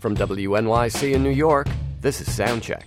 From WNYC in New York, this is Soundcheck.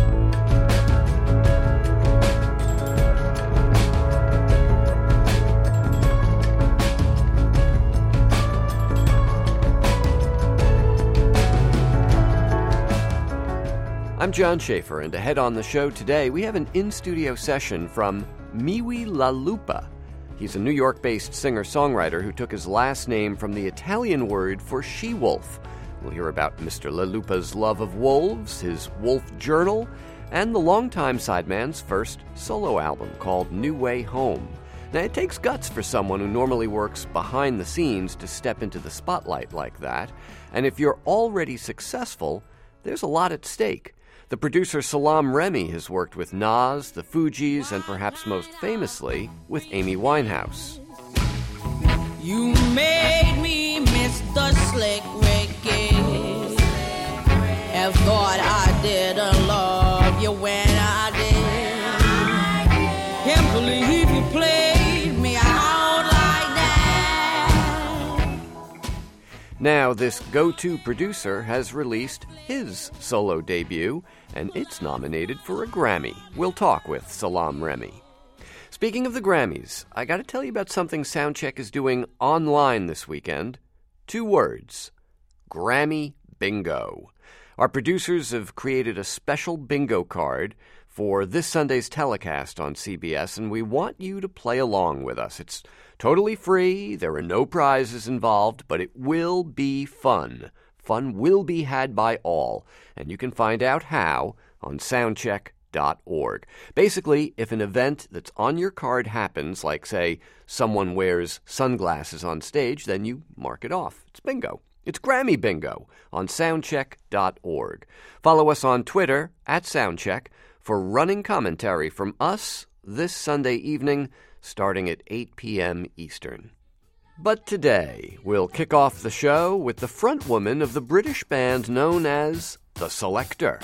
I'm John Schaefer, and ahead on the show today, we have an in-studio session from Miwi La Lupa. He's a New York-based singer-songwriter who took his last name from the Italian word for she-wolf. We'll hear about Mr. La Lupa's love of wolves, his wolf journal, and the longtime sideman's first solo album called New Way Home. Now, it takes guts for someone who normally works behind the scenes to step into the spotlight like that, and if you're already successful, there's a lot at stake. The producer Salaam Remi has worked with Nas, the Fugees, and perhaps most famously with Amy Winehouse. You made me miss the slick Ricky. Have thought I didn't love you when I did. Can't believe you played me out like that. Now, this go-to producer has released his solo debut, and it's nominated for a Grammy. We'll talk with Salaam Remi. Speaking of the Grammys, I got to tell you about something Soundcheck is doing online this weekend. 2 words: Grammy Bingo. Our producers have created a special bingo card for this Sunday's telecast on CBS, and we want you to play along with us. It's totally free, there are no prizes involved, but it will be fun. Fun will be had by all, and you can find out how on soundcheck.org. Basically, if an event that's on your card happens, like, say, someone wears sunglasses on stage, then you mark it off. It's bingo. It's Grammy Bingo on soundcheck.org. Follow us on Twitter @Soundcheck for running commentary from us this Sunday evening, starting at 8 p.m. Eastern. But today, we'll kick off the show with the frontwoman of the British band known as The Selecter.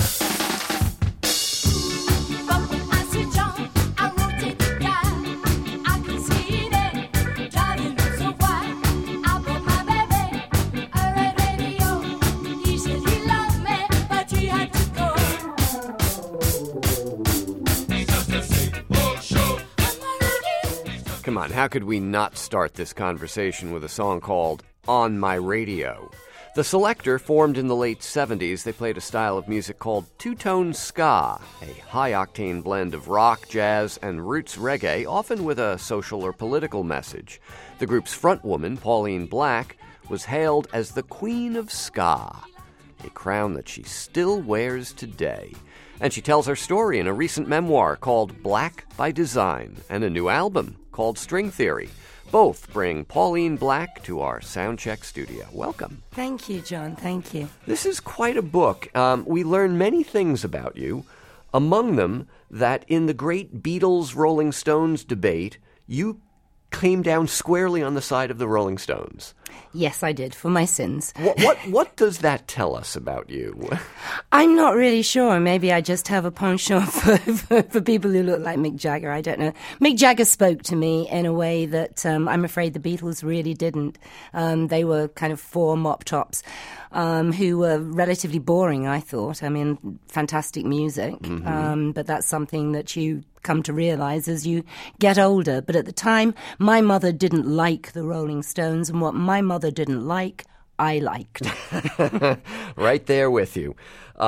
Come on, how could we not start this conversation with a song called On My Radio? The Selecter formed in the late 70s. They played a style of music called two-tone ska, a high-octane blend of rock, jazz, and roots reggae, often with a social or political message. The group's frontwoman, Pauline Black, was hailed as the Queen of Ska, a crown that she still wears today. And she tells her story in a recent memoir called Black by Design and a new album called String Theory. Both bring Pauline Black to our Soundcheck studio. Welcome. Thank you, John. Thank you. This is quite a book. We learn many things about you. Among them, that in the great Beatles-Rolling Stones debate, you came down squarely on the side of the Rolling Stones. Yes, I did, for my sins. What does that tell us about you? I'm not really sure. Maybe I just have a penchant for people who look like Mick Jagger. I don't know. Mick Jagger spoke to me in a way that I'm afraid the Beatles really didn't. They were kind of 4 mop tops who were relatively boring, I thought. I mean, fantastic music, but that's something that you come to realize as you get older. But at the time, my mother didn't like the Rolling Stones, and what my mother didn't like, I liked. Right there with you.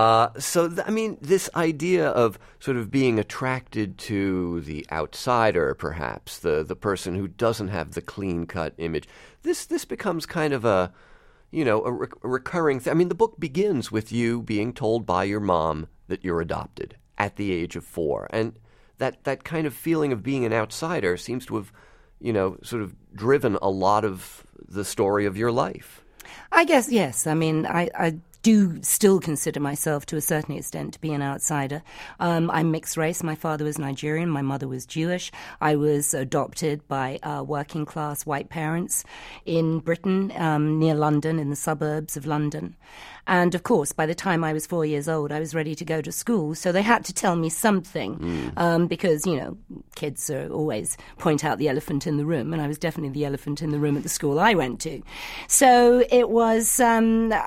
This idea of sort of being attracted to the outsider, perhaps, the person who doesn't have the clean-cut image, this becomes kind of a recurring thing. I mean, the book begins with you being told by your mom that you're adopted at the age of 4, and that kind of feeling of being an outsider seems to have, sort of driven a lot of the story of your life. I guess, yes. I mean, I do still consider myself to a certain extent to be an outsider. I'm mixed race. My father was Nigerian. My mother was Jewish. I was adopted by working class white parents in Britain, near London, in the suburbs of London. And of course, by the time I was 4 years old, I was ready to go to school. So they had to tell me something because, kids always point out the elephant in the room. And I was definitely the elephant in the room at the school I went to. So it was...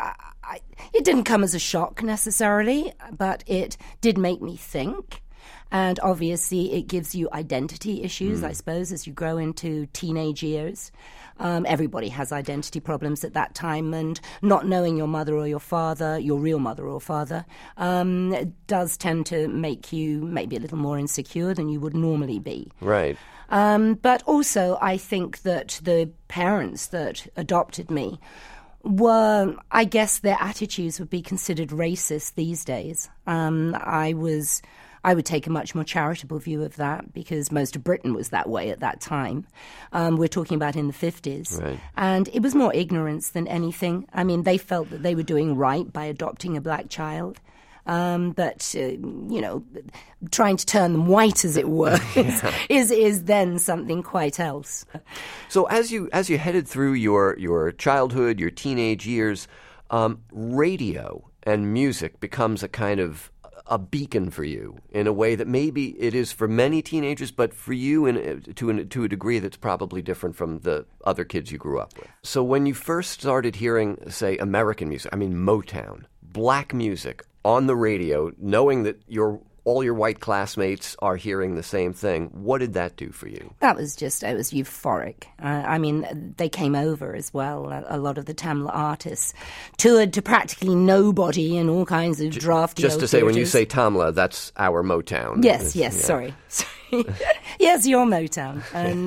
it didn't come as a shock necessarily, but it did make me think. And obviously, it gives you identity issues, I suppose, as you grow into teenage years. Everybody has identity problems at that time, and not knowing your mother or your father, your real mother or father, does tend to make you maybe a little more insecure than you would normally be. Right. But also, I think that the parents that adopted me were, I guess their attitudes would be considered racist these days. I would take a much more charitable view of that because most of Britain was that way at that time. We're talking about in the 50s. Right. And it was more ignorance than anything. I mean, they felt that they were doing right by adopting a black child. But trying to turn them white, as it were, is then something quite else. So as you headed through your childhood, your teenage years, radio and music becomes a kind of a beacon for you in a way that maybe it is for many teenagers, but for you to a degree that's probably different from the other kids you grew up with. So when you first started hearing, say, American music, I mean Motown, black music on the radio, knowing that all your white classmates are hearing the same thing, what did that do for you? It was euphoric. I mean, they came over as well. A lot of the Tamla artists toured to practically nobody in all kinds of drafty Just old to say, when you theatres. say Tamla, that's our Motown. Yes, Yeah. sorry. Yes, your Motown.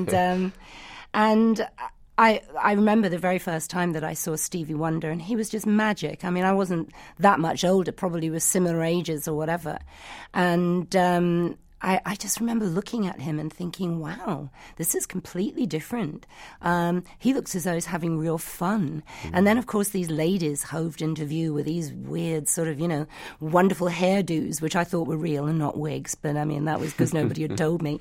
And I remember the very first time that I saw Stevie Wonder, and he was just magic. I mean, I wasn't that much older, probably was similar ages or whatever. And I just remember looking at him and thinking, wow, this is completely different. He looks as though he's having real fun. And then, of course, these ladies hoved into view with these weird sort of, wonderful hairdos, which I thought were real and not wigs. But, I mean, that was because nobody had told me.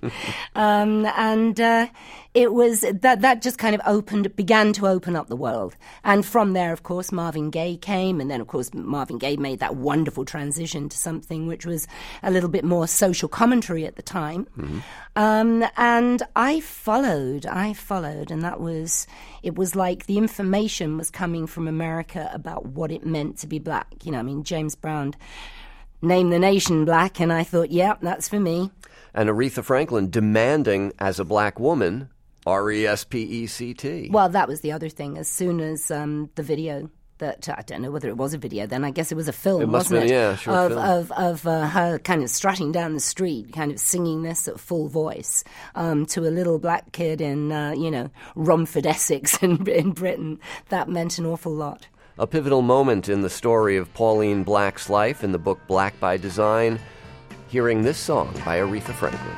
It was that just kind of began to open up the world. And from there, of course, Marvin Gaye came. And then, of course, Marvin Gaye made that wonderful transition to something which was a little bit more social commentary at the time. And I followed, and it was like the information was coming from America about what it meant to be black. James Brown named the nation black, and I thought, yeah, that's for me. And Aretha Franklin demanding, as a black woman, RESPECT. Well, that was the other thing. As soon as the video that I don't know whether it was a video then, I guess it was a film, it must wasn't have been, it? Yeah, short film. Of her kind of strutting down the street, kind of singing this at full voice to a little black kid in, Romford, Essex in Britain. That meant an awful lot. A pivotal moment in the story of Pauline Black's life in the book Black by Design, hearing this song by Aretha Franklin.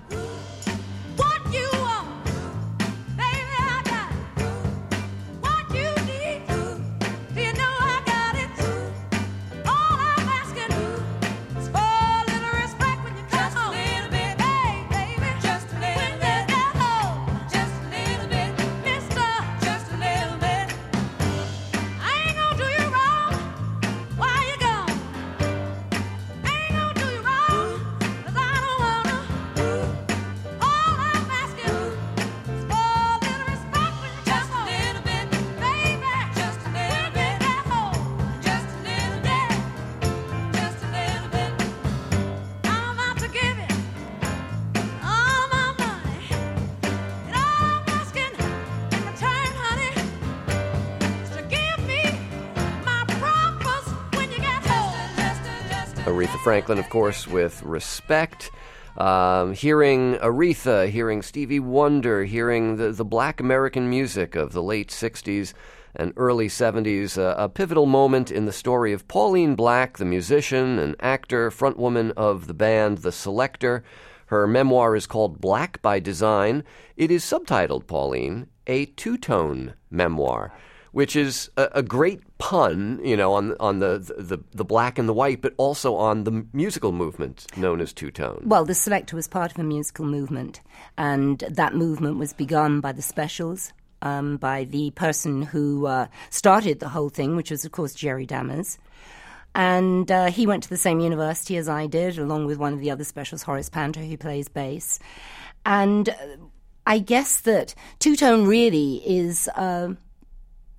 Aretha Franklin, of course, with Respect. Hearing Aretha, hearing Stevie Wonder, hearing the black American music of the late 60s and early 70s, a pivotal moment in the story of Pauline Black, the musician and actor, frontwoman of the band The Selecter. Her memoir is called Black by Design. It is subtitled, Pauline, a two-tone memoir, which is a great pun, on the black and the white, but also on the musical movement known as two-tone. Well, The Selecter was part of a musical movement, and that movement was begun by the Specials, by the person who started the whole thing, which was, of course, Jerry Dammers. And he went to the same university as I did, along with one of the other Specials, Horace Panter, who plays bass. And I guess that two-tone really is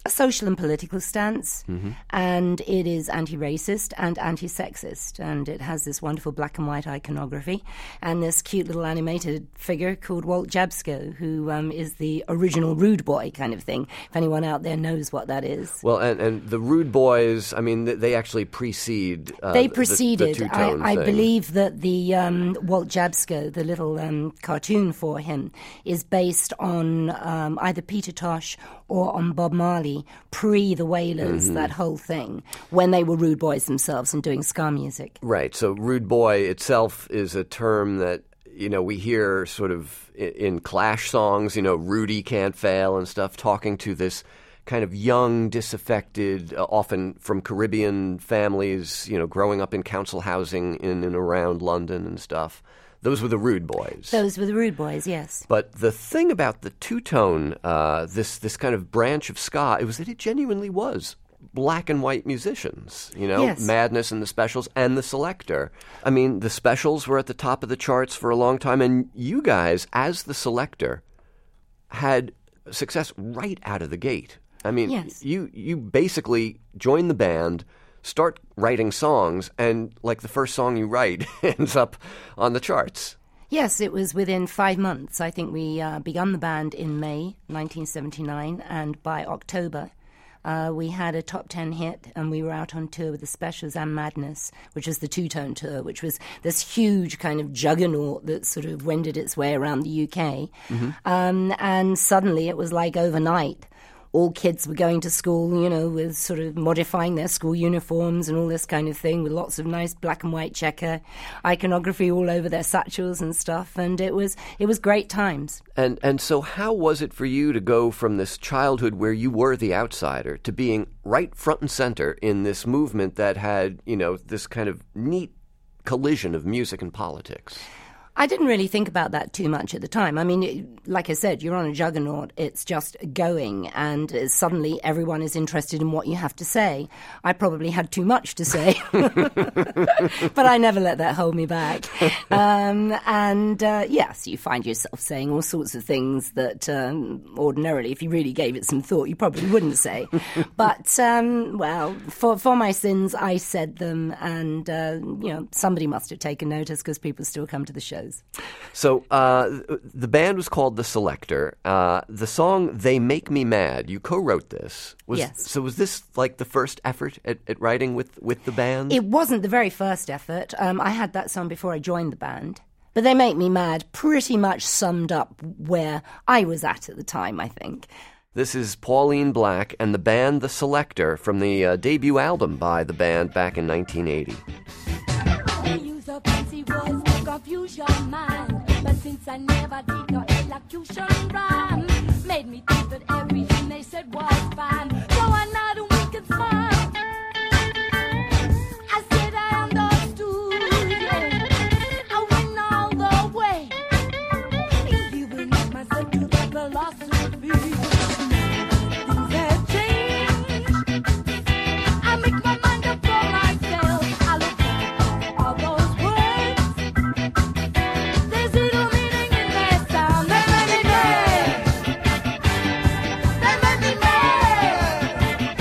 a social and political stance, and it is anti-racist and anti-sexist, and it has this wonderful black and white iconography and this cute little animated figure called Walt Jabsco, who is the original Rude Boy kind of thing, if anyone out there knows what that is. Well, and the Rude Boys, I mean, they actually precede They preceded. the two-tone I thing. believe that the Walt Jabsco, the little cartoon for him, is based on either Peter Tosh or on Bob Marley, pre the Wailers, that whole thing, when they were Rude Boys themselves and doing ska music. Right. So Rude Boy itself is a term that, we hear sort of in Clash songs, Rudy Can't Fail and stuff, talking to this kind of young, disaffected, often from Caribbean families, growing up in council housing in and around London and stuff. Those were the Rude Boys. Those were the Rude Boys, yes. But the thing about the two-tone, this kind of branch of ska, it was that it genuinely was black and white musicians, Yes. Madness and the Specials and the Selecter. I mean, the Specials were at the top of the charts for a long time, and you guys, as the Selecter, had success right out of the gate. I mean, Yes. you basically joined the band, start writing songs, and like the first song you write ends up on the charts. Yes, it was within 5 months. I think we begun the band in May 1979, and by October we had a top 10 hit, and we were out on tour with the Specials and Madness, which was the two-tone tour, which was this huge kind of juggernaut that sort of wended its way around the UK. And suddenly it was like overnight. All kids were going to school, with sort of modifying their school uniforms and all this kind of thing, with lots of nice black and white checker iconography all over their satchels and stuff. And it was great times. And so how was it for you to go from this childhood where you were the outsider to being right front and center in this movement that had, this kind of neat collision of music and politics? I didn't really think about that too much at the time. I mean, like I said, you're on a juggernaut. It's just going, and suddenly everyone is interested in what you have to say. I probably had too much to say, but I never let that hold me back. Yes, you find yourself saying all sorts of things that ordinarily, if you really gave it some thought, you probably wouldn't say. But, for my sins, I said them, and, somebody must have taken notice because people still come to the shows. So the band was called The Selecter. The song They Make Me Mad, you co-wrote this. Yes. So was this like the first effort at writing with the band? It wasn't the very first effort. I had that song before I joined the band. But They Make Me Mad pretty much summed up where I was at the time, I think. This is Pauline Black and the band The Selecter from the debut album by the band back in 1980. Use a fancy words to confuse your mind, but since I never did no elocution rhyme, made me think that everything they said was fine. So I nod and wink and smile. I said I understood, yeah. I went all the way, giving up myself to the philosophy. Things have changed. I make my mind up for myself. I look at all those words. There's little meaning in their sound. They make me mad. They make me mad.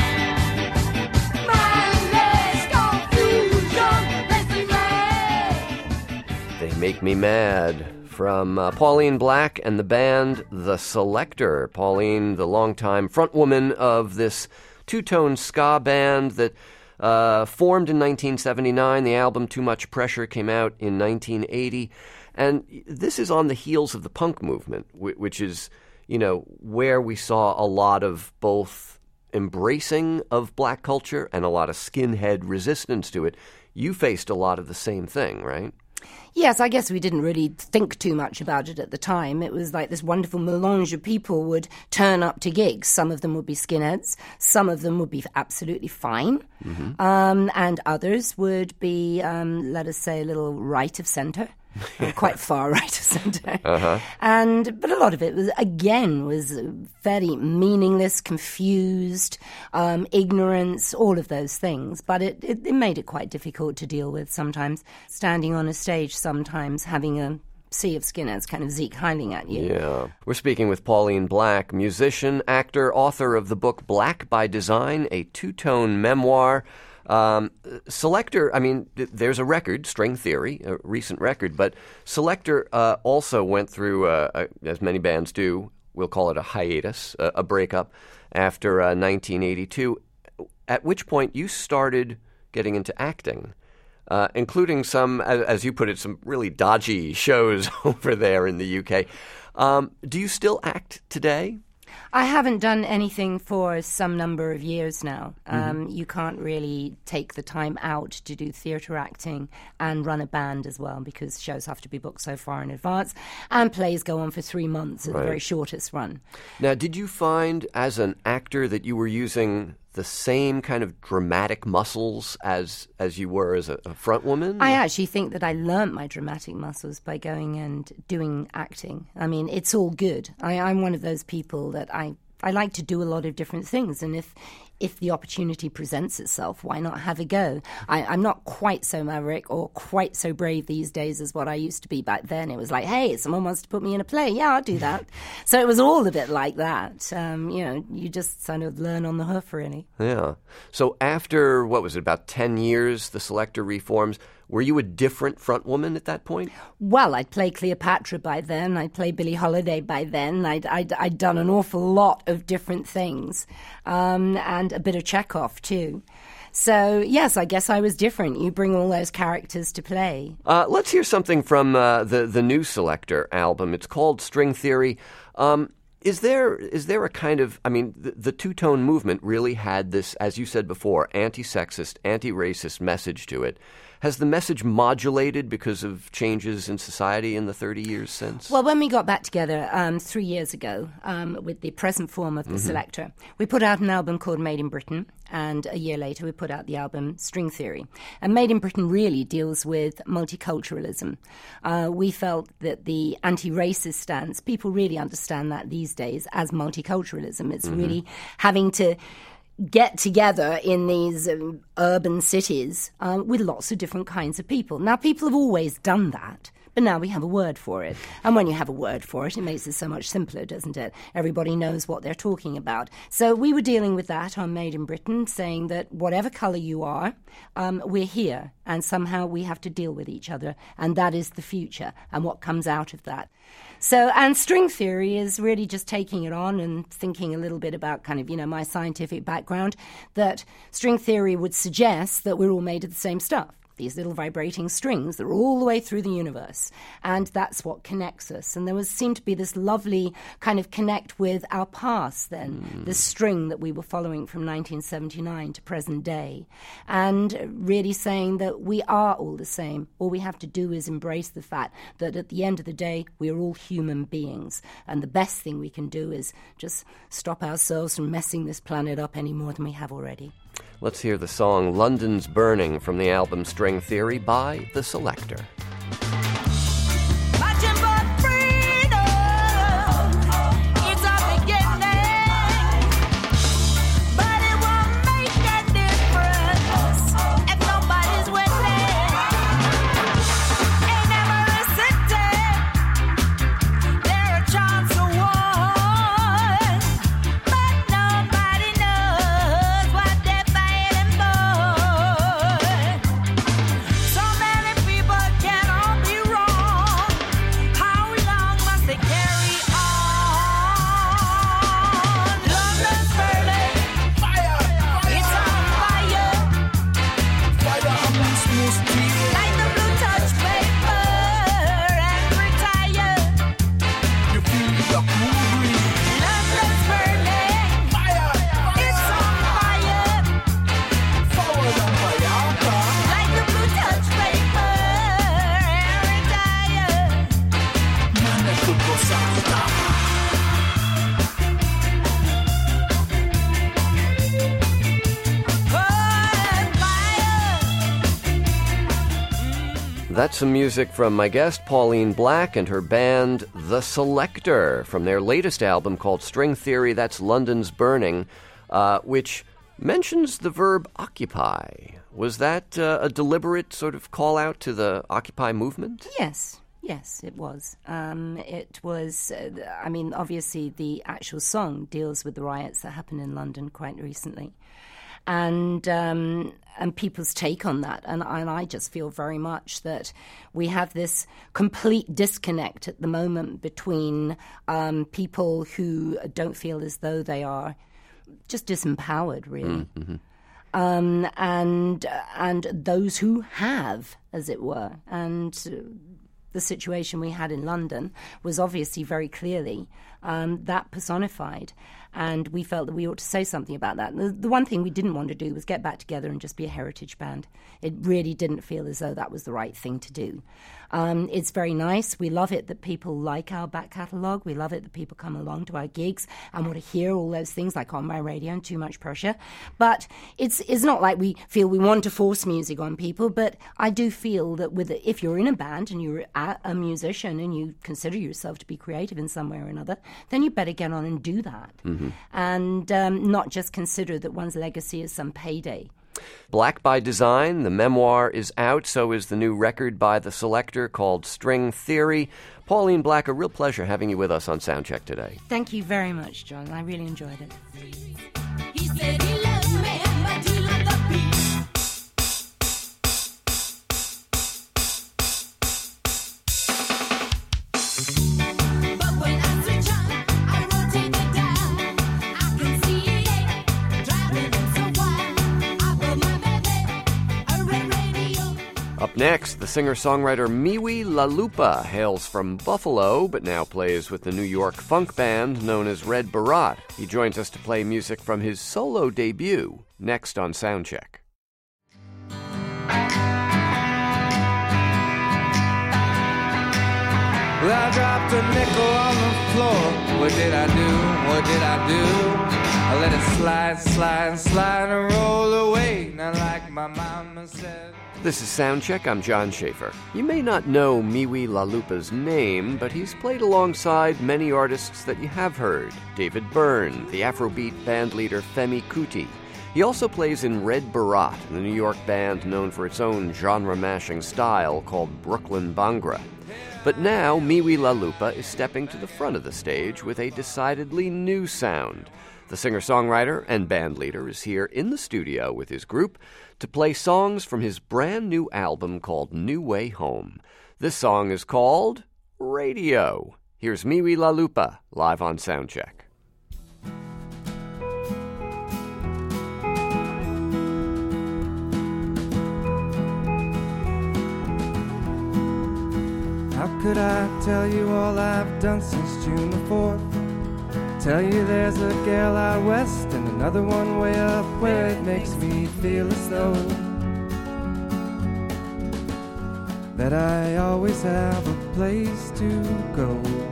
Mindless confusion makes me mad. They Make Me Mad from Pauline Black and the band The Selecter. Pauline, the longtime frontwoman of this two-tone ska band that formed in 1979. The album Too Much Pressure came out in 1980. And this is on the heels of the punk movement, which is, where we saw a lot of both embracing of black culture and a lot of skinhead resistance to it. You faced a lot of the same thing, right? Yes, I guess we didn't really think too much about it at the time. It was like this wonderful melange of people would turn up to gigs. Some of them would be skinheads. Some of them would be absolutely fine. And others would be, let us say, a little right of centre. Quite far right of centre. But a lot of it was fairly meaningless, confused, ignorance, all of those things. But it made it quite difficult to deal with sometimes. Standing on a stage sometimes, having a sea of skinheads, kind of Zeke howling at you. Yeah. We're speaking with Pauline Black, musician, actor, author of the book Black by Design, a two-tone memoir. Selecter, I mean, there's a record, String Theory, a recent record, but Selecter also went through, as many bands do, we'll call it a hiatus, a breakup, after 1982, at which point you started getting into acting. Including some, as you put it, some really dodgy shows over there in the UK. Do you still act today? I haven't done anything for some number of years now. You can't really take the time out to do theatre acting and run a band as well, because shows have to be booked so far in advance, and plays go on for 3 months at the very shortest run. Now, did you find as an actor that you were using the same kind of dramatic muscles as you were as a front woman? I actually think that I learnt my dramatic muscles by going and doing acting. I mean, it's all good. I'm one of those people that I like to do a lot of different things, and if the opportunity presents itself, why not have a go? I'm not quite so maverick or quite so brave these days as what I used to be back then. It was like, hey, someone wants to put me in a play. Yeah, I'll do that. So it was all a bit like that. You just kind of learn on the hoof, really. Yeah. So after, what was it, about 10 years, the Selecter reforms, were you a different front woman at that point? Well, I'd play Cleopatra by then. I'd play Billie Holiday by then. I'd done an awful lot of different things, and a bit of Chekhov too. So, yes, I guess I was different. You bring all those characters to play. Let's hear something from the new Selecter album. It's called String Theory. Is there a kind of, I mean, the two-tone movement really had this, as you said before, anti-sexist, anti-racist message to it. Has the message modulated because of changes in society in the 30 years since? Well, when we got back together 3 years ago with the present form of the Selecter, we put out an album called Made in Britain, and a year later we put out the album String Theory. And Made in Britain really deals with multiculturalism. We felt that the anti-racist stance, people really understand that these days as multiculturalism. It's really having to get together in these urban cities with lots of different kinds of people. Now, people have always done that, but now we have a word for it. And when you have a word for it, it makes it so much simpler, doesn't it? Everybody knows what they're talking about. So we were dealing with that on Made in Britain, saying that whatever colour you are, we're here, and somehow we have to deal with each other, and that is the future, and what comes out of that. So, and String Theory is really just taking it on and thinking a little bit about kind of, my scientific background, that string theory would suggest that we're all made of the same stuff. These little vibrating strings that are all the way through the universe. And that's what connects us. And there seemed to be this lovely kind of connect with our past then, this string that we were following from 1979 to present day. And really saying that we are all the same. All we have to do is embrace the fact that at the end of the day, we are all human beings. And the best thing we can do is just stop ourselves from messing this planet up any more than we have already. Let's hear the song London's Burning from the album String Theory by The Selecter. Marching for freedom, it's our beginning, but it won't make a difference if nobody's winning. Ain't never a city, there a chance to win, but nobody knows what they're fighting for. So many people can all be wrong. How long must they carry on? London's burning, it's on fire. Like the blue touch paper and retire. London's burning, it's on fire. Like the blue touch paper and That's some music from my guest, Pauline Black, and her band, The Selecter, from their latest album called String Theory. That's London's Burning, which mentions the verb occupy. Was that a deliberate sort of call out to the Occupy movement? Yes. Yes, it was. Obviously the actual song deals with the riots that happened in London quite recently. And people's take on that. And I just feel very much that we have this complete disconnect at the moment between people who don't feel as though they are just disempowered, really. Mm-hmm. And those who have, as it were. And the situation we had in London was obviously very clearly that personified. And we felt that we ought to say something about that. The one thing we didn't want to do was get back together and just be a heritage band. It really didn't feel as though that was the right thing to do. It's very nice. We love it that people like our back catalogue. We love it that people come along to our gigs and want to hear all those things like On My Radio and Too Much Pressure. But it's not like we feel we want to force music on people. But I do feel that if you're in a band and you're a musician and you consider yourself to be creative in some way or another, then you better get on and do that. Mm-hmm. And not just consider that one's legacy is some payday. Black by Design, the memoir, is out. So is the new record by The Selecter called String Theory. Pauline Black, a real pleasure having you with us on Soundcheck today. Thank you very much, John. I really enjoyed it. He said he loved me, but he loved the beat. Up next, the singer-songwriter Miwi La Lupa hails from Buffalo, but now plays with the New York funk band known as Red Baraat. He joins us to play music from his solo debut, next on Soundcheck. Well, I dropped a nickel on the floor. What did I do? What did I do? I let it slide, slide, slide and roll away. Not like my mama said. This is Soundcheck. I'm John Schaefer. You may not know Miwi La Lupa's name, but he's played alongside many artists that you have heard. David Byrne, the Afrobeat bandleader Femi Kuti. He also plays in Red Baraat, the New York band known for its own genre-mashing style called Brooklyn Bhangra. But now, Miwi La Lupa is stepping to the front of the stage with a decidedly new sound. The singer-songwriter and bandleader is here in the studio with his group to play songs from his brand new album called New Way Home. This song is called Radio. Here's Miwi La Lupa live on Soundcheck. How could I tell you all I've done since June the 4th? Tell you there's a gal out west and another one way up where it makes me feel as though that I always have a place to go.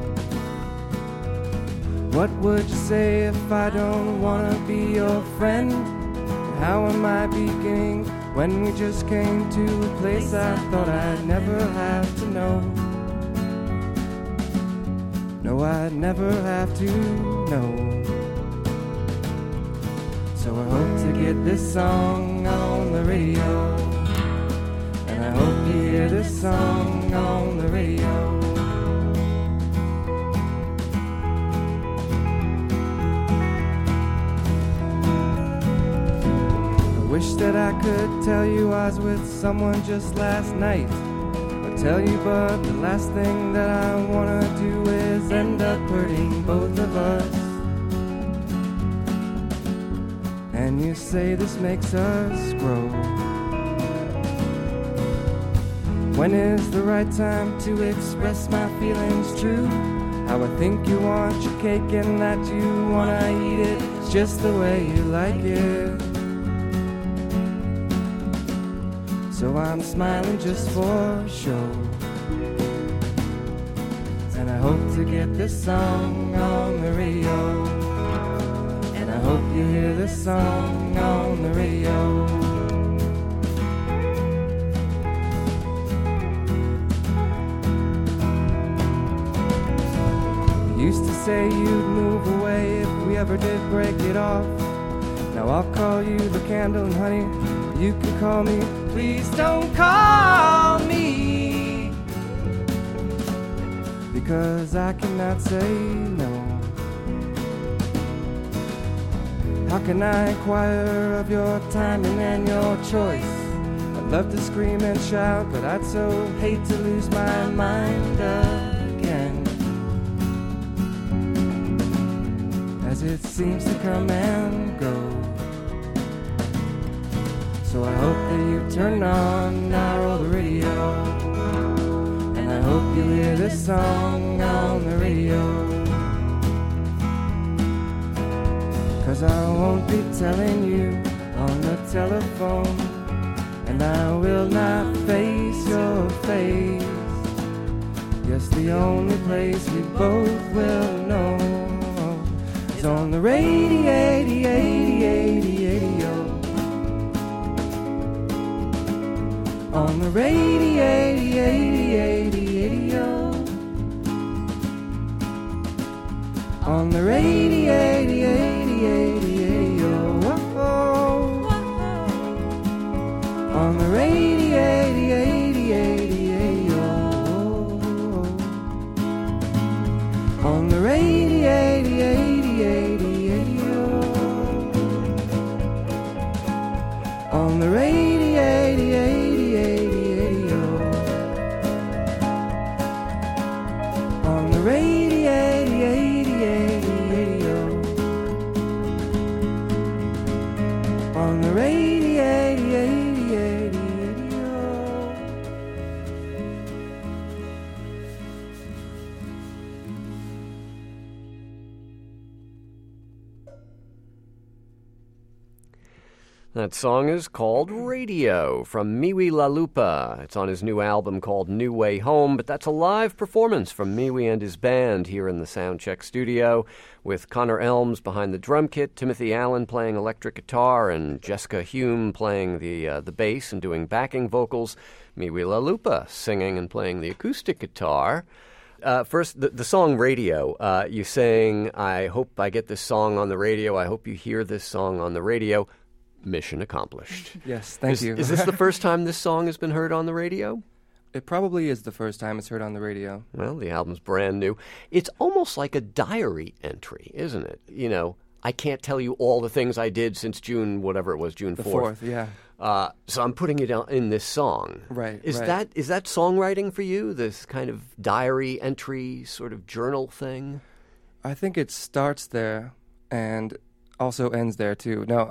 What would you say if I don't want to be your friend? How am I beginning when we just came to a place I thought I'd never have to know? No, I'd never have to know. So I hope to get this song on the radio, and I hope you hear this song on the radio. I wish that I could tell you I was with someone just last night. Tell you, but the last thing that I wanna do is end up hurting both of us. And you say this makes us grow. When is the right time to express my feelings true? How I think you want your cake and that you wanna eat it just the way you like it. So I'm smiling just for show. And I hope to get this song on the radio. And I hope you hear this song on the radio. You used to say you'd move away if we ever did break it off. Now I'll call you the candle and honey, you can call me. Please don't call me. because I cannot say no. How can I inquire of your timing and your choice? I'd love to scream and shout, but I'd so hate to lose my mind again, as it seems to come and go. So I hope that you turn on our old radio, and I hope you hear this song on the radio, 'cause I won't be telling you on the telephone, and I will not face your face. Yes, the only place we both will know is on the radio, 80. On the radio, 80. On the radio, 80. On the radio, 80. On the radio, 80. On the radio, 80. On the radio, 80. On the radio, 80. That song is called Radio from Miwi La Lupa. It's on his new album called New Way Home, but that's a live performance from Miwi and his band here in the Soundcheck studio with Connor Elms behind the drum kit, Timothy Allen playing electric guitar, and Jessica Hume playing the bass and doing backing vocals, Miwi La Lupa singing and playing the acoustic guitar. First, the song Radio, you saying, I hope I get this song on the radio, I hope you hear this song on the radio. Mission accomplished. Yes, thank you. Is this the first time this song has been heard on the radio? It probably is the first time it's heard on the radio. Well, the album's brand new. It's almost like a diary entry, isn't it? You know, I can't tell you all the things I did since June, whatever it was, June 4th. The 4th, yeah. So I'm putting it in this song. Right, Is right. that songwriting for you, this kind of diary entry sort of journal thing? I think it starts there and also ends there too. No,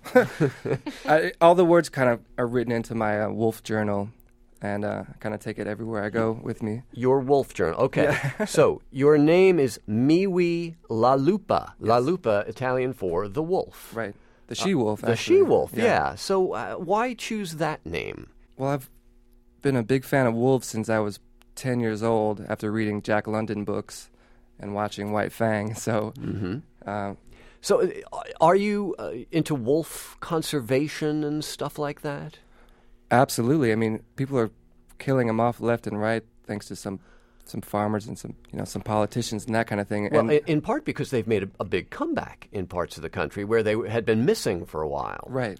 all the words kind of are written into my Wolf journal, and kind of take it everywhere I go with me. Your Wolf journal. Okay. Yeah. So your name is Miwi La Lupa. Yes. La Lupa, Italian for the wolf. Right. The she-wolf, The actually. she-wolf, yeah. So why choose that name? Well, I've been a big fan of wolves since I was 10 years old after reading Jack London books and watching White Fang. So... So are you into wolf conservation and stuff like that? Absolutely. I mean, people are killing them off left and right thanks to some farmers and some politicians and that kind of thing. Well, and in part because they've made a big comeback in parts of the country where they had been missing for a while. Right.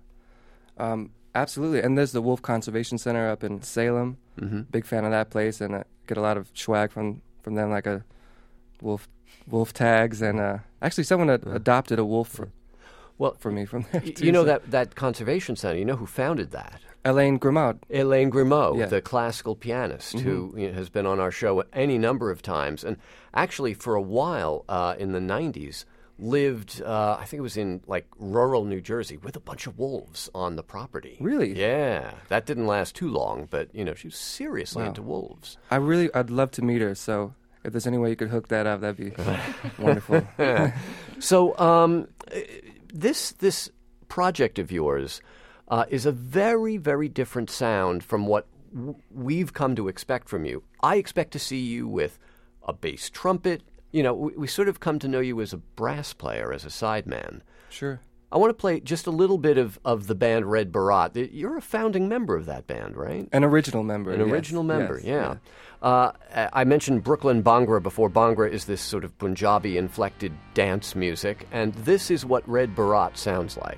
Absolutely. And there's the Wolf Conservation Center up in Salem. Mm-hmm. Big fan of that place, and I get a lot of swag from them, like a wolf tags, and actually someone adopted a wolf for me from there too. You know that conservation center, you know who founded that? Alain Grimaud. Alain Grimaud, yeah. The classical pianist who has been on our show any number of times, and actually for a while in the 90s lived, I think it was in like rural New Jersey, with a bunch of wolves on the property. Really? Yeah. That didn't last too long, but she was seriously into wolves. I'd love to meet her, so if there's any way you could hook that up, that'd be wonderful. So this project of yours is a very, very different sound from what we've come to expect from you. I expect to see you with a bass trumpet. We sort of come to know you as a brass player, as a sideman. Sure. I want to play just a little bit of the band Red Bharat. You're a founding member of that band, right? An original member. An original member, yes, yeah. I mentioned Brooklyn Bhangra before. Bhangra is this sort of Punjabi-inflected dance music, and this is what Red Bharat sounds like.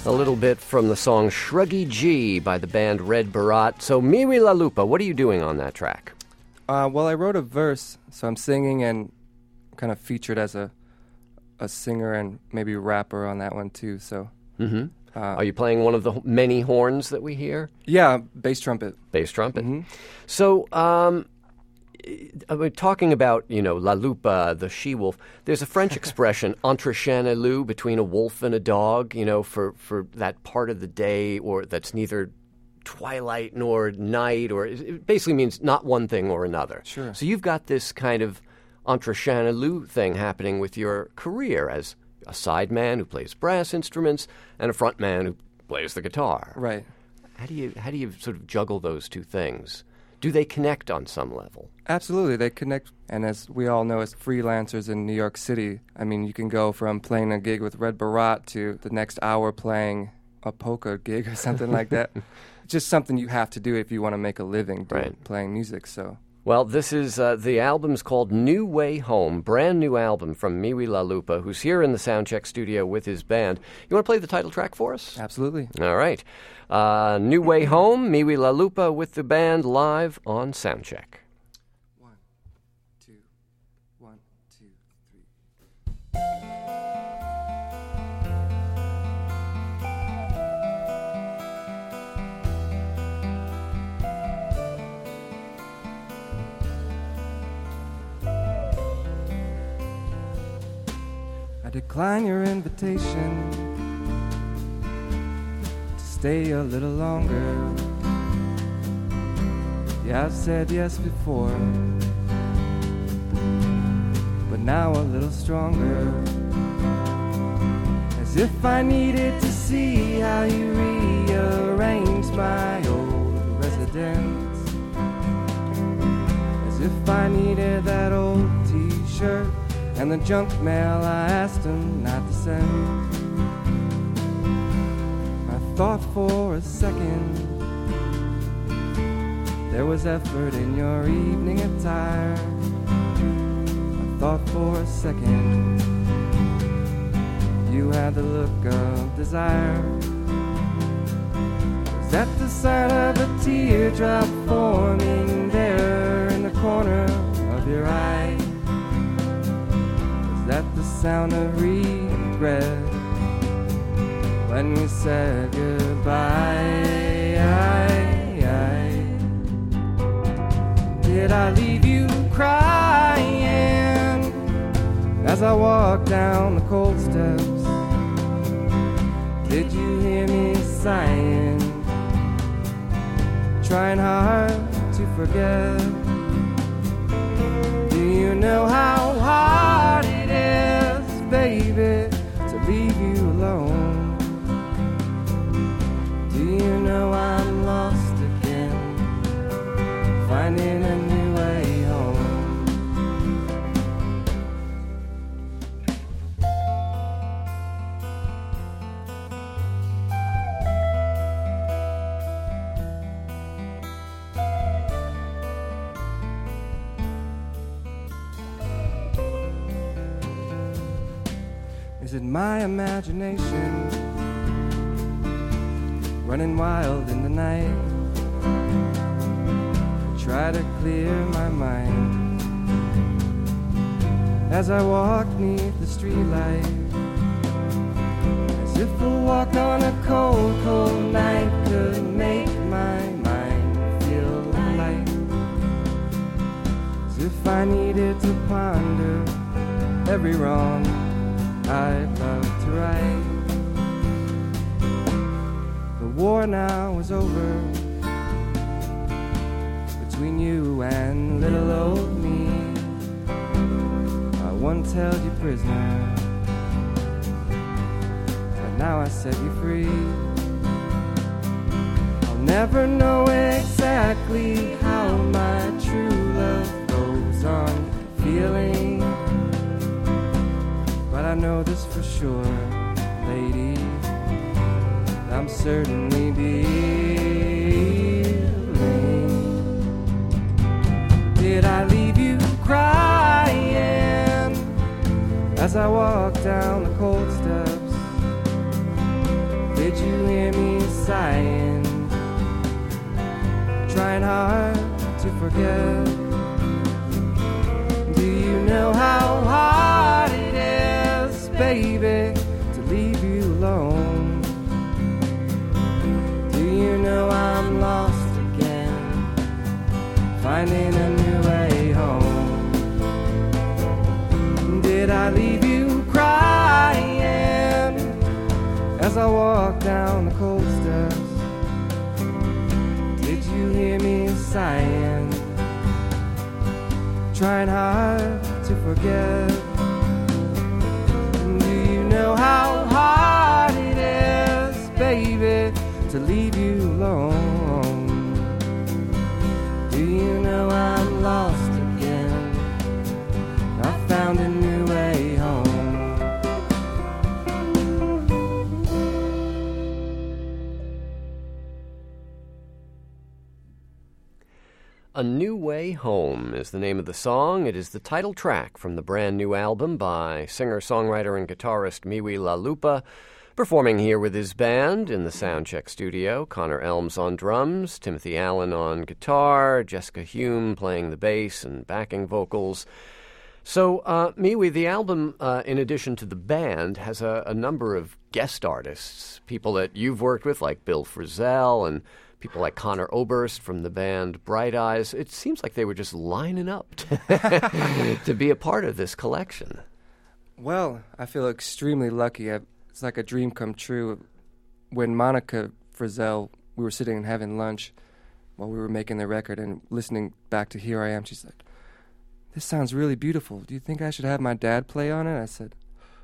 A little bit from the song Shruggy G by the band Red Barat. So, Miri La Lupa, what are you doing on that track? Well, I wrote a verse, so I'm singing and kind of featured as a singer and maybe rapper on that one too. So, Are you playing one of the many horns that we hear? yeah, bass trumpet. Bass trumpet. So, we're talking about, La Lupa, the she-wolf. There's a French expression, entre chien et loup, between a wolf and a dog, for that part of the day, or that's neither twilight nor night, or it basically means not one thing or another. Sure. So you've got this kind of entre chien et loup thing happening with your career as a sideman who plays brass instruments and a frontman who plays the guitar. Right. How do you sort of juggle those two things? Do they connect on some level? Absolutely, they connect. And as we all know, as freelancers in New York City, I mean, you can go from playing a gig with Red Barat to the next hour playing a polka gig or something like that. Just something you have to do if you want to make a living playing music. So, well, this is the album's called New Way Home, brand new album from Miri La Lupa, who's here in the Soundcheck studio with his band. You want to play the title track for us? absolutely. All right. New Way Home, Miri La Lupa with the band live on Soundcheck. 1, 2, 1, 2, 3. I decline your invitation to stay a little longer. Yeah, I've said yes before, but now a little stronger. As if I needed to see how you rearranged my old residence. As if I needed that old t-shirt and the junk mail I asked him not to send. I thought for a second there was effort in your evening attire. I thought for a second you had the look of desire. Was that the sign of a teardrop forming there in the corner of your eye? Was that the sound of regret when we said goodbye? Did I leave you crying as I walked down the cold steps? Did you hear me sighing, trying hard to forget? Do you know how hard it is, baby, to leave you alone? Do you know I'm lost again, finding a new way home? Is it my imagination running wild in the night? Try to clear my mind as I walk neath the streetlight, as if a walk on a cold, cold night could make my mind feel light, as if I needed to ponder every wrong I'd love to right. The war now is over between you and little old me. I once held you prisoner, but now I set you free. I'll never know exactly how my true love goes on feeling, but I know this for sure, lady, I'm certainly dealing. Did I leave you crying as I walked down the cold steps? Did you hear me sighing? Trying hard to forget. Do you know how hard it is, baby, to leave you alone? Do you know I'm lost again, finding a new way home? Did I leave you crying as I walk down the cold steps? Did you hear me sighing? Trying hard to forget. Do you know how hard it is, baby, to leave you alone? Do you know I'm lost again? I found a new way home. A New Way Home is the name of the song. It is the title track from the brand new album by singer-songwriter and guitarist Miwi LaLupa, performing here with his band in the Soundcheck studio. Connor Elms on drums, Timothy Allen on guitar, Jessica Hume playing the bass and backing vocals. So, Miwi, the album, in addition to the band, has a number of guest artists, people that you've worked with, like Bill Frisell and people like Conor Oberst from the band Bright Eyes. It seems like they were just lining up to be a part of this collection. Well, I feel extremely lucky. It's like a dream come true. When Monica Frisell, we were sitting and having lunch while we were making the record and listening back to Here I Am, she said, "This sounds really beautiful. Do you think I should have my dad play on it?" I said,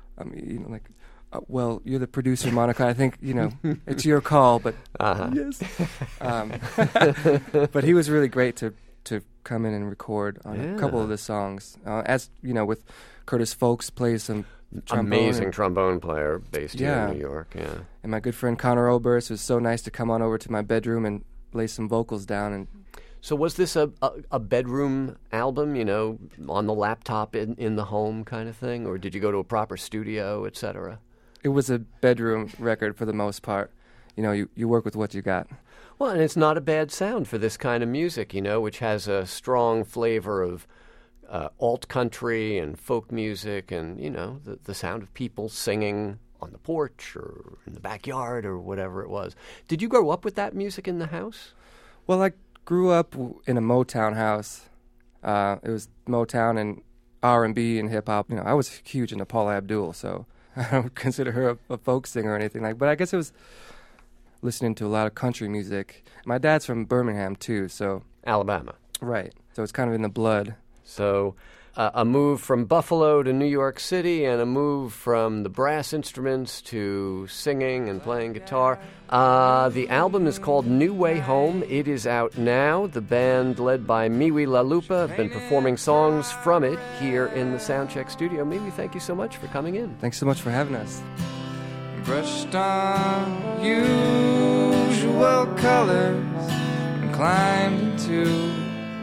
well, you're the producer, Monica. I think, it's your call, but yes. But he was really great to come in and record on a couple of the songs. As with Curtis Folks plays some trombone. Amazing trombone player based here in New York. Yeah. And my good friend Conor Oberst was so nice to come on over to my bedroom and lay some vocals down. And so was this a bedroom album, on the laptop in the home kind of thing, or did you go to a proper studio, et cetera? It was a bedroom record for the most part. You work with what you got. Well, and it's not a bad sound for this kind of music, which has a strong flavor of alt country and folk music and, the sound of people singing on the porch or in the backyard or whatever it was. Did you grow up with that music in the house? Well, I grew up in a Motown house. It was Motown and R&B and hip-hop. I was huge into Paula Abdul, so I don't consider her a folk singer or anything but I guess it was listening to a lot of country music. My dad's from Birmingham too, so Alabama. Right. So it's kind of in the blood. So a move from Buffalo to New York City and a move from the brass instruments to singing and playing guitar. The album is called New Way Home. It is out now. The band, led by Miwi LaLupa, have been performing songs from it here in the Soundcheck studio. Miwi, thank you so much for coming in. Thanks so much for having us. Brushed on usual colors and climbed into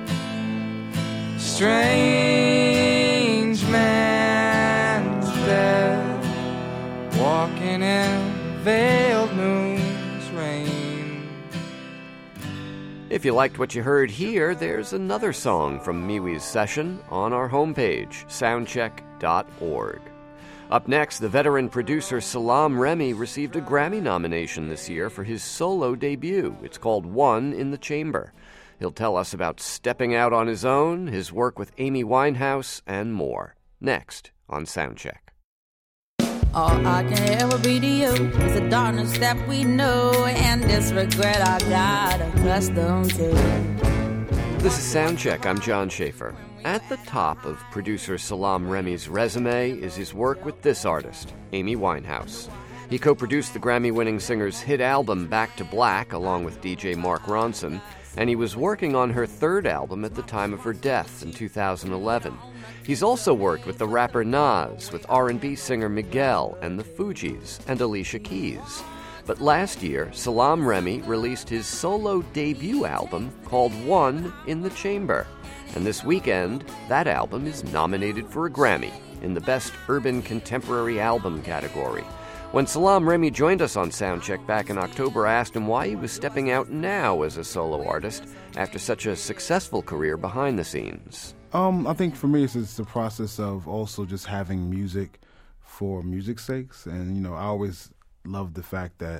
strange man's bed, walking in veiled moon's rain. If you liked what you heard here, there's another song from Miwi's session on our homepage, soundcheck.org. Up next, the veteran producer Salaam Remi received a Grammy nomination this year for his solo debut. It's called One in the Chamber. He'll tell us about stepping out on his own, his work with Amy Winehouse, and more. Next on Soundcheck. All I can ever be to you is the darkness that we know and this regret I got accustomed to. This is Soundcheck. I'm John Schaefer. At the top of producer Salaam Remi's resume is his work with this artist, Amy Winehouse. He co-produced the Grammy-winning singer's hit album Back to Black along with DJ Mark Ronson, and he was working on her third album at the time of her death in 2011. He's also worked with the rapper Nas, with R&B singer Miguel and the Fugees, and Alicia Keys. But last year, Salaam Remi released his solo debut album called One in the Chamber. And this weekend, that album is nominated for a Grammy in the Best Urban Contemporary Album category. When Salaam Remi joined us on Soundcheck back in October, I asked him why he was stepping out now as a solo artist after such a successful career behind the scenes. I think for me, it's the process of also just having music for music's sakes. And, I always loved the fact that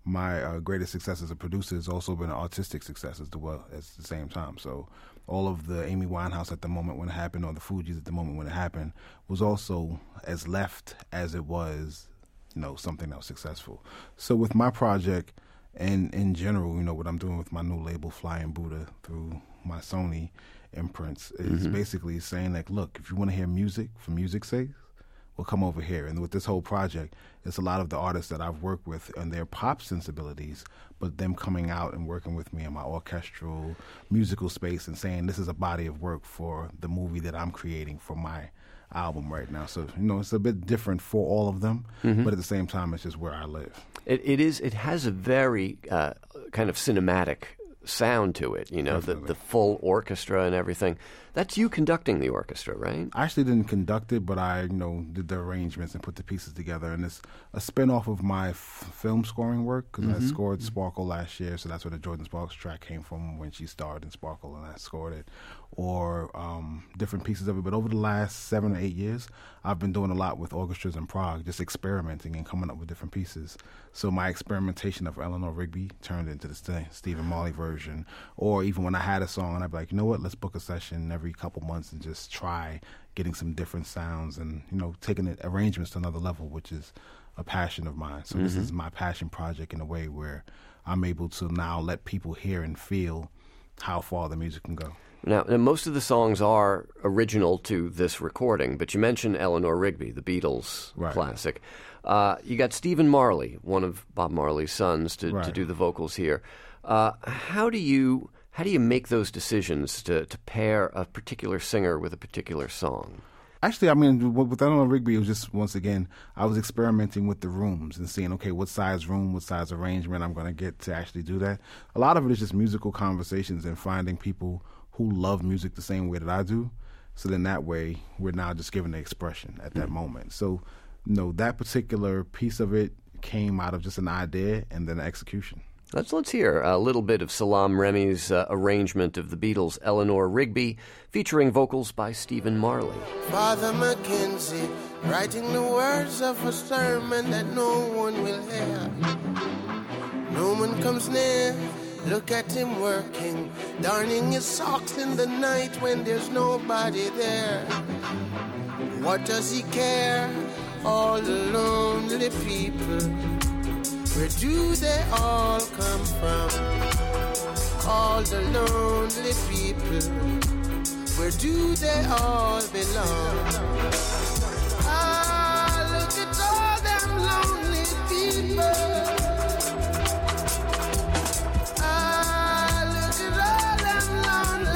my greatest success as a producer has also been an artistic success as well at the same time. So all of the Amy Winehouse at the moment when it happened, or the Fugees at the moment when it happened, was also as left as it was, something that was successful. So with my project and in general, what I'm doing with my new label, Flying Buddha, through my Sony imprints, is basically saying, like, look, if you want to hear music for music's sake, well, come over here. And with this whole project, it's a lot of the artists that I've worked with and their pop sensibilities, but them coming out and working with me in my orchestral, musical space and saying this is a body of work for the movie that I'm creating for my album right now. So, it's a bit different for all of them, but at the same time, it's just where I live. It has a very kind of cinematic sound to it, the full orchestra and everything. That's you conducting the orchestra, right? I actually didn't conduct it, but I, did the arrangements and put the pieces together. And it's a spin-off of my film scoring work, because I scored Sparkle last year, so that's where the Jordan Sparks track came from when she starred in Sparkle, and I scored it. Or different pieces of it. But over the last 7 or 8 years, I've been doing a lot with orchestras in Prague, just experimenting and coming up with different pieces. So my experimentation of Eleanor Rigby turned into the Stephen Marley version. Or even when I had a song, and I'd be like, you know what, let's book a session every couple months and just try getting some different sounds and, taking the arrangements to another level, which is a passion of mine. So this is my passion project in a way where I'm able to now let people hear and feel how far the music can go. Now, most of the songs are original to this recording, but you mentioned Eleanor Rigby, the Beatles classic. You got Stephen Marley, one of Bob Marley's sons, to do the vocals here. How do you make those decisions to pair a particular singer with a particular song? Actually, with Eleanor Rigby, it was just, once again, I was experimenting with the rooms and seeing, okay, what size room, what size arrangement I'm going to get to actually do that. A lot of it is just musical conversations and finding people who love music the same way that I do. So then that way, we're now just giving the expression at that moment. So, that particular piece of it came out of just an idea and then execution. Let's hear a little bit of Salaam Remi's arrangement of the Beatles' Eleanor Rigby, featuring vocals by Stephen Marley. Father Mackenzie, writing the words of a sermon that no one will hear. No one comes near, look at him working, darning his socks in the night when there's nobody there. What does he care? All the lonely people, where do they all come from? All the lonely people, where do they all belong? Ah, look at all them lonely people. Ah, look at all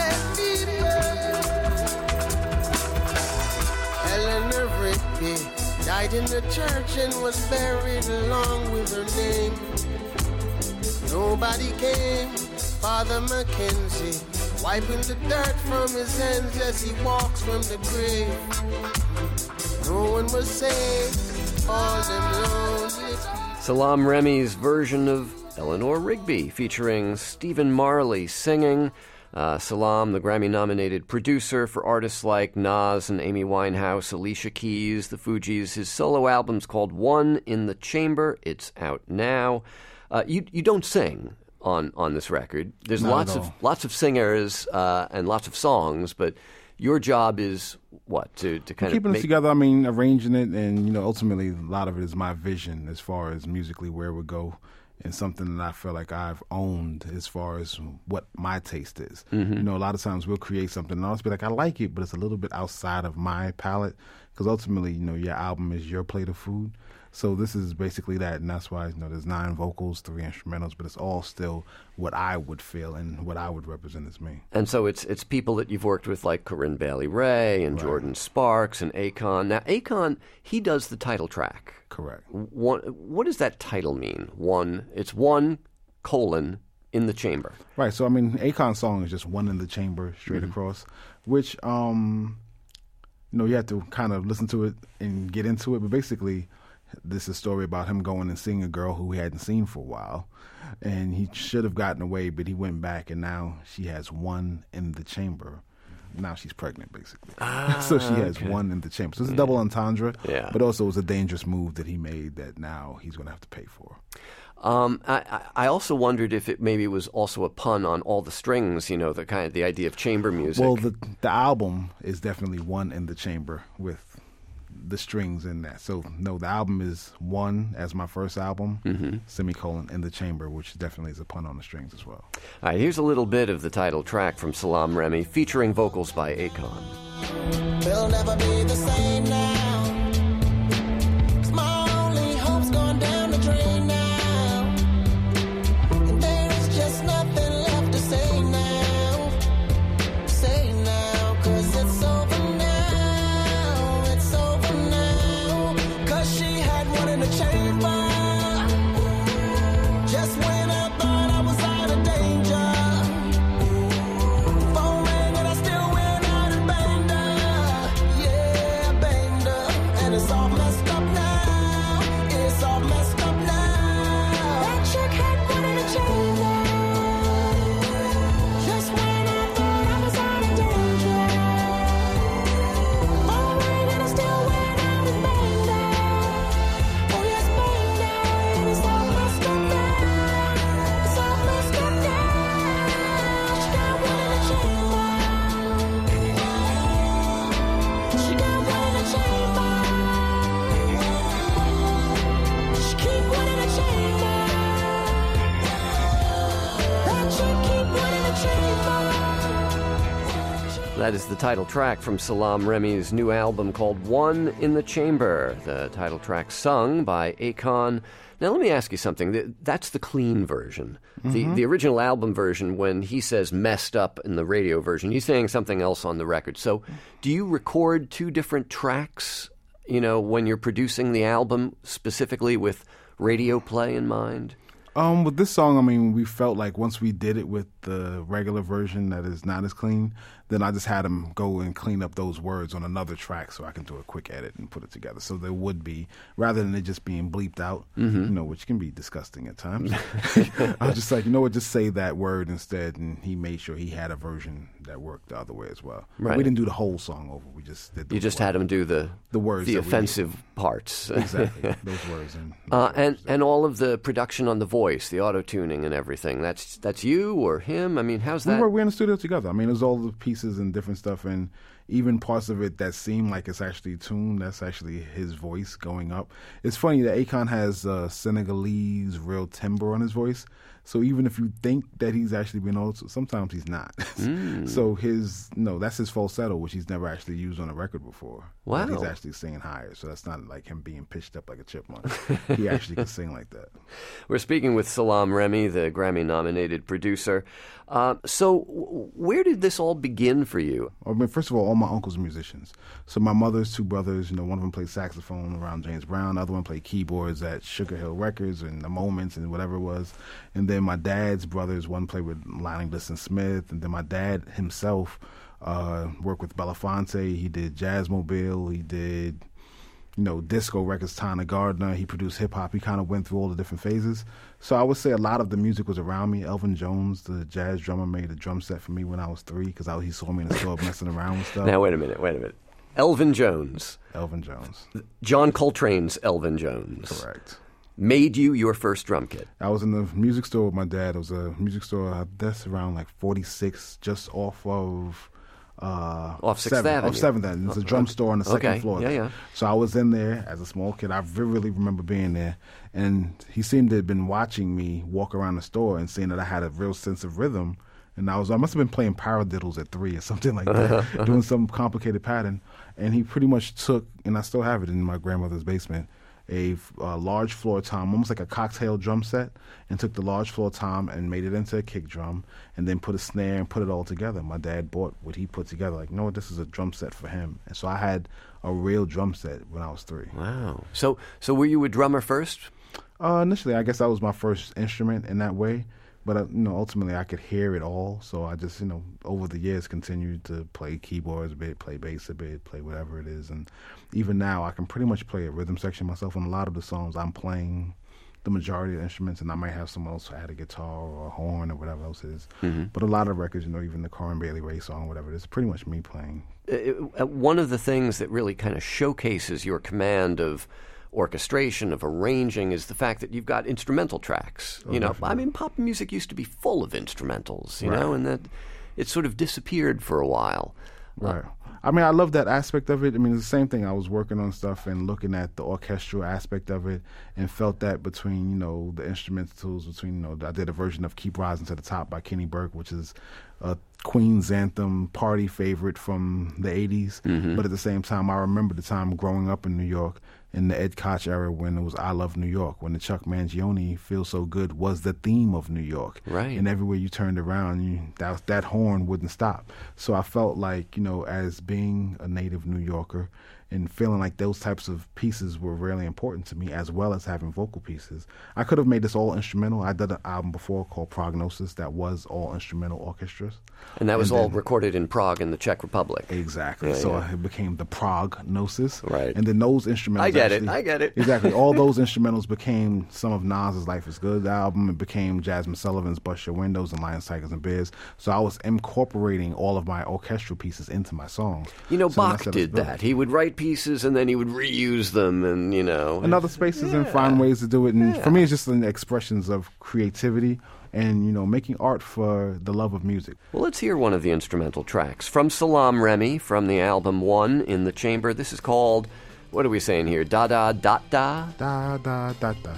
them lonely people. Eleanor Rigby died in the church and was buried along with her name. Nobody came, Father Mackenzie, wiping the dirt from his hands as he walks from the grave. No one was saved, all them lonely people. Salaam Remi's version of Eleanor Rigby, featuring Stephen Marley singing. Salaam, the Grammy-nominated producer for artists like Nas and Amy Winehouse, Alicia Keys, the Fugees. His solo album's called One in the Chamber. It's out now. You don't sing on this record. There's lots of singers and lots of songs, but your job is what? To kind keeping it together. Arranging it, and ultimately a lot of it is my vision as far as musically where it would go. And something that I feel like I've owned as far as what my taste is. A lot of times we'll create something and I'll just be like, I like it, but it's a little bit outside of my palate. Because ultimately, your album is your plate of food. So this is basically that, and that's why there's 9 vocals, 3 instrumentals, but it's all still what I would feel and what I would represent as me. And so it's people that you've worked with like Corinne Bailey Rae and Jordan Sparks and Akon. Now Akon, he does the title track. Correct. What does that title mean? It's one colon in the chamber. Right. So Akon's song is just one in the chamber straight across, which you have to kind of listen to it and get into it. But basically, this is a story about him going and seeing a girl who he hadn't seen for a while. And he should have gotten away, but he went back, and now she has one in the chamber. Now she's pregnant, basically. So she has one in the chamber. So it's a double entendre, but also it was a dangerous move that he made that now he's going to have to pay for. I also wondered if it maybe was also a pun on all the strings, you know, the idea of chamber music. Well, the album is definitely one in the chamber with the strings in that. So no, the album is one as my first album, semicolon in the chamber, which definitely is a pun on the strings as well. All right, here's a little bit of the title track from Salaam Remi, featuring vocals by Akon. We'll never be the same now. 'Cause my only hope's gone down the drain now. And there is just nothing left to say now. Say now, 'cause it's over now. It's over now. 'Cause she had one in the chamber. Just when I thought I was out of danger. Phone rang and I still went out and banged her. Yeah, banged her. And it's all messed up now. It's all messed up now. That chick had one in the chamber. Just when I thought I was out of danger. Phone rang and I still went out and banged her. Oh yes, banged her. And it's all messed up now. It's all messed up now. She got one in the chamber. She got one in the chamber. She keep one in the chamber. That chick keep one in the chamber. That is the title track from Salaam Remi's new album called One in the Chamber. The title track sung by Akon. Now, let me ask you something. That's the clean version. The original album version, when he says messed up in the radio version, he's saying something else on the record. So do you record two different tracks, you know, when you're producing the album, specifically with radio play in mind? With this song, I mean, we felt like once we did it with the regular version that is not as clean, then I just had him go and clean up those words on another track so I can do a quick edit and put it together. So there would be, rather than it just being bleeped out, you know, which can be disgusting at times, I was just like, you know what, just say that word instead. And he made sure he had a version that worked the other way as well. Right. We didn't do the whole song over. We just did You just had him do the words, the that we offensive parts. Exactly, those words. And all of the production on the voice, the auto-tuning and everything, that's you or him? I mean, how's that? We're in the studio together. I mean, there's all the pieces and different stuff, and even parts of it that seem like it's actually tuned, that's actually his voice going up. It's funny that Akon has Senegalese real timbre on his voice, so even if you think that he's actually been old, sometimes he's not. So that's his falsetto, which he's never actually used on a record before. Wow. He's actually singing higher, so that's not like him being pitched up like a chipmunk. He actually can sing like that. We're speaking with Salaam Remi, the Grammy-nominated producer. So where did this all begin for you? I mean, first of all my uncles are musicians. So my mother's two brothers, you know, one of them played saxophone around James Brown, the other one played keyboards at Sugar Hill Records and The Moments and whatever it was. And then my dad's brothers, one played with Lonnie Liston Smith, and then my dad himself worked with Belafonte. He did Jazzmobile. He did, you know, disco records, Tana Gardner. He produced hip-hop. He kind of went through all the different phases. So I would say a lot of the music was around me. Elvin Jones, the jazz drummer, made a drum set for me when I was 3 because he saw me in the store messing around with stuff. Now, wait a minute. Elvin Jones. John Coltrane's Elvin Jones. Correct. Made you your first drum kit. I was in the music store with my dad. It was a music store that's around like 46, just off of... off 6th Avenue. Off 7th Avenue. It's a drum store on the second floor. Yeah. So I was in there as a small kid. I vividly remember being there. And he seemed to have been watching me walk around the store and seeing that I had a real sense of rhythm. And I must have been playing paradiddles at 3 or something like that, doing some complicated pattern. And he pretty much took, and I still have it in my grandmother's basement, a large floor tom, almost like a cocktail drum set, and took the large floor tom and made it into a kick drum, and then put a snare and put it all together. My dad bought what he put together, like, no, this is a drum set for him. And so I had a real drum set when I was 3. Wow. So were you a drummer first? Initially, I guess that was my first instrument in that way. But ultimately I could hear it all, so I just over the years continued to play keyboards a bit, play bass a bit, play whatever it is, and even now I can pretty much play a rhythm section myself. On a lot of the songs I'm playing the majority of the instruments, and I might have someone else add a guitar or a horn or whatever else it is. But a lot of records, even the Corin Bailey Rae song, whatever, it's pretty much me playing. One of the things that really kind of showcases your command of orchestration, of arranging, is the fact that you've got instrumental tracks. Definitely. I mean, pop music used to be full of instrumentals, Right. and that it sort of disappeared for a while. Right. I mean, I love that aspect of it. I mean, it's the same thing. I was working on stuff and looking at the orchestral aspect of it and felt that between, the instrumentals, between, I did a version of Keep Rising to the Top by Kenny Burke, which is a Queen's anthem party favorite from the 80s. But at the same time, I remember the time growing up in New York in the Ed Koch era when it was I Love New York, when the Chuck Mangione Feel So Good was the theme of New York. Right. And everywhere you turned around, that horn wouldn't stop. So I felt like, as being a native New Yorker and feeling like those types of pieces were really important to me, as well as having vocal pieces. I could have made this all instrumental. I did an album before called Prognosis that was all instrumental orchestras. And that was all recorded in Prague in the Czech Republic. Exactly. Yeah, so yeah. it became the Prognosis. Right. And then those instrumentals I get it. Exactly. All those instrumentals became some of Nas's Life is Good album. It became Jasmine Sullivan's Bust Your Windows and Lions, Tigers, and Bears. So I was incorporating all of my orchestral pieces into my songs. Bach did that. He would write pieces and then he would reuse them and, in other spaces and find ways to do it. And for me, it's just an expressions of creativity and, making art for the love of music. Well, let's hear one of the instrumental tracks from Salaam Remi from the album One in the Chamber. This is called, what are we saying here? Da da da da? Da da da da.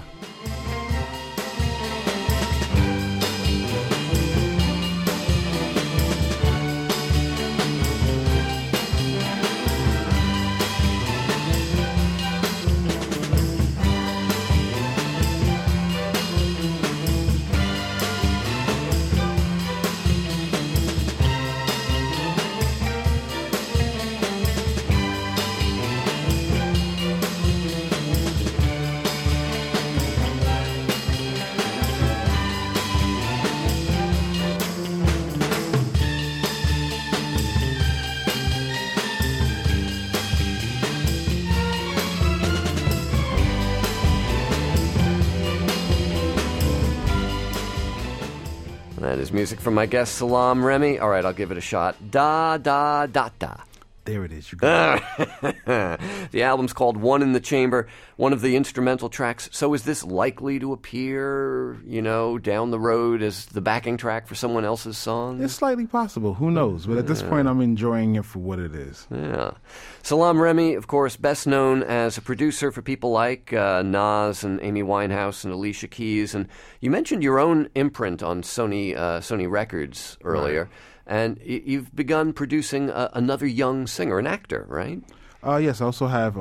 That is music from my guest, Salaam Remi. All right, I'll give it a shot. Da, da, da, da. There it is. You got it. The album's called One in the Chamber, one of the instrumental tracks. So is this likely to appear, down the road as the backing track for someone else's song? It's slightly possible. Who knows? But at this point, I'm enjoying it for what it is. Yeah. Salaam Remi, of course, best known as a producer for people like Nas and Amy Winehouse and Alicia Keys. And you mentioned your own imprint on Sony Records earlier. Right. And you've begun producing another young singer, an actor, right? Yes, I also have,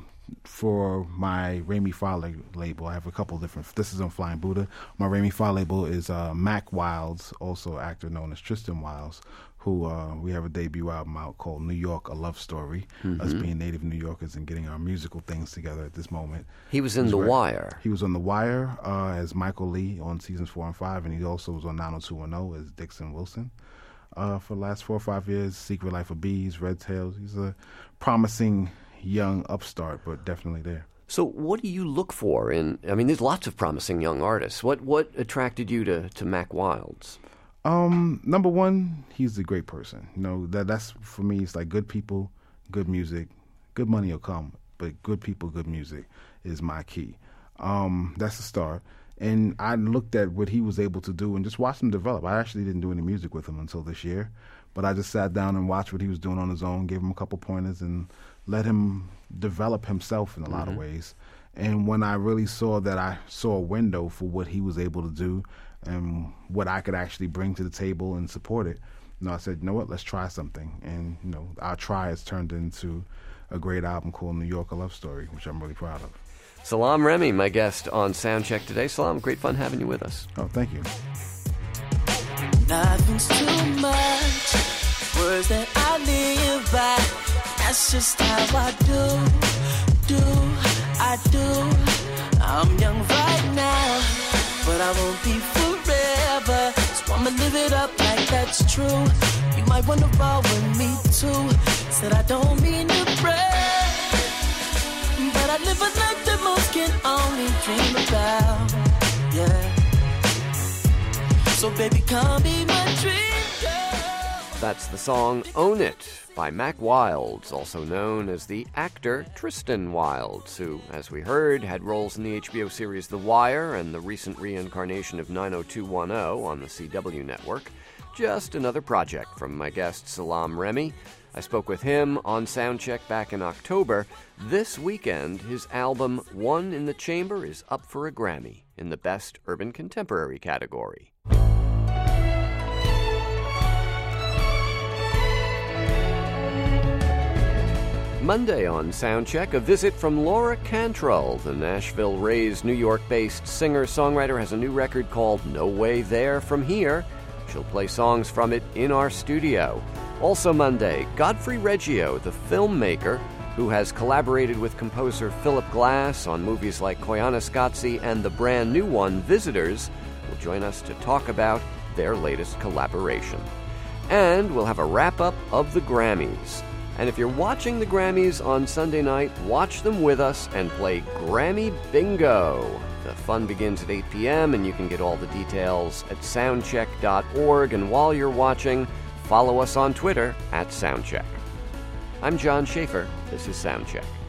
for my Rami Fa label, I have a couple different, this is on Flying Buddha. My Rami Fa label is Mac Wilds, also actor known as Tristan Wilds, who we have a debut album out called New York, A Love Story, us being native New Yorkers and getting our musical things together at this moment. He was in The Wire. He was on The Wire as Michael Lee on seasons 4 and 5, and he also was on 90210 as Dixon Wilson. For the last 4 or 5 years, Secret Life of Bees, Red Tails. He's a promising young upstart, but definitely there. So what do you look for there's lots of promising young artists. What attracted you to Mac Wilds? Number one, he's a great person. That's for me, it's like good people, good music, good money will come, but good people, good music is my key. That's the start. And I looked at what he was able to do and just watched him develop. I actually didn't do any music with him until this year, but I just sat down and watched what he was doing on his own, gave him a couple pointers, and let him develop himself in a lot of ways. And when I really saw that, I saw a window for what he was able to do and what I could actually bring to the table and support it. I said, you know what, let's try something. And, our try has turned into a great album called New York, A Love Story, which I'm really proud of. Salaam Remi, my guest on Soundcheck today. Salaam, great fun having you with us. Oh, thank you. Nothing's too much. Words that I live by. That's just how I do. I'm young right now, but I won't be forever. live it up like that's true. You might wanna roll with me too. Said I don't mean to brag, but I live a life that most can only dream about. Yeah. So baby, come be my dream girl. That's the song Own It by Mac Wilds, also known as the actor Tristan Wilds, who, as we heard, had roles in the HBO series The Wire and the recent reincarnation of 90210 on the CW network. Just another project from my guest Salaam Remi. I spoke with him on Soundcheck back in October. This weekend, his album One in the Chamber is up for a Grammy in the Best Urban Contemporary category. Monday on Soundcheck, a visit from Laura Cantrell. The Nashville-raised, New York-based singer-songwriter has a new record called No Way There From Here. She'll play songs from it in our studio. Also Monday, Godfrey Reggio, the filmmaker, who has collaborated with composer Philip Glass on movies like Koyaanisqatsi and the brand new one, Visitors, will join us to talk about their latest collaboration. And we'll have a wrap-up of the Grammys. And if you're watching the Grammys on Sunday night, watch them with us and play Grammy Bingo. The fun begins at 8 p.m. and you can get all the details at soundcheck.org. And while you're watching, follow us on Twitter @Soundcheck. I'm John Schaefer. This is Soundcheck.